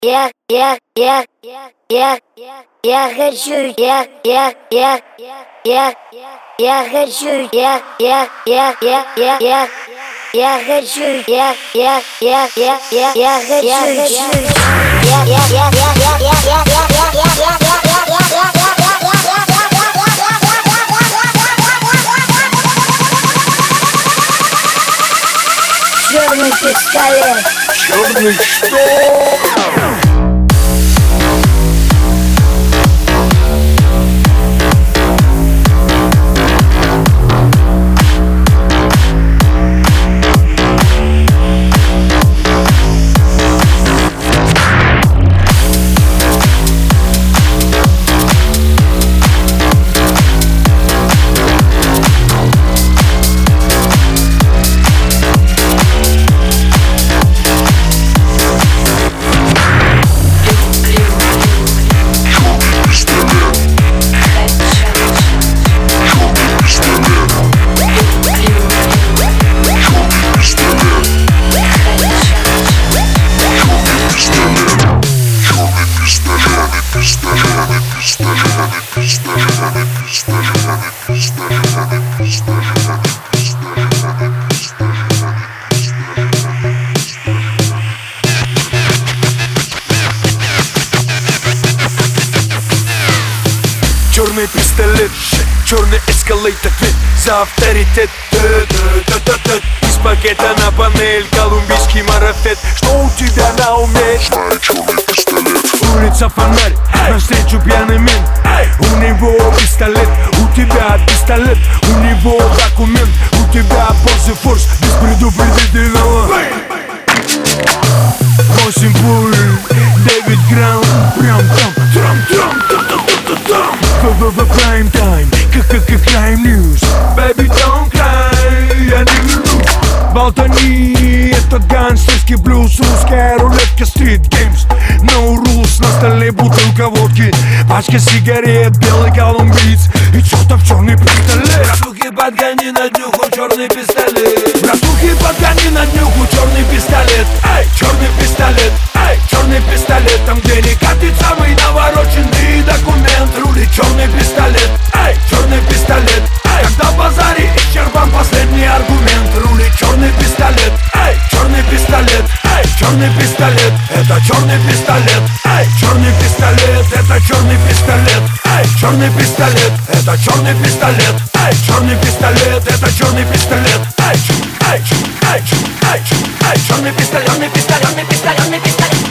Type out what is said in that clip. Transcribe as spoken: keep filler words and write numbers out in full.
я, я, я, я, я хочу, я, я, я, я, я хочу, я, я, я, я, я, я, я хочу, я, я, я, я, я, я хочу, я, я, я, я, я, я, я, черный пистолет. Черный что? Черный пистолет, черный эскалейтор, ответ за авторитет. Из пакета на панель колумбийский марафет. Что у тебя на уме? Знаю черный пистолет. Улица фонарь, навстречу пьяный мент. У него пистолет, у тебя пистолет. У него документ, у тебя позы форс без предупредительного. Восемь пуль, девять грамм, прям там, трам, трам, там, там, там, там. В прайм тайм, как крайм ньюс. Baby, don't cry, я не вернусь. Болтани, этот гангстерский блюз. Русская рулетка, стрит геймс. No rules, на столе бутылка водки. Пачка сигарет, белый колумбиец. И чертов черный пистолет. Братухи, подгони на днюху черный пистолет. Братухи, подгони на днюху черный пистолет. Эй, черный пистолет, эй, черный пистолет. Там где не катит самый навороченный документ. Рулит черный пистолет, эй, черный пистолет. Эй, когда в базаре исчерпан последний аргумент. Рулит черный пистолет, эй, черный пистолет. Эй, черный пистолет, это черный пистолет. Эй, черный пистолет, это черный пистолет. Эй, черный пистолет, это черный пистолет. Эй, черный пистолет, это черный пистолет. Эй, эй, эй, эй, эй, черный пистолет, черный пистолет, черный пистолет.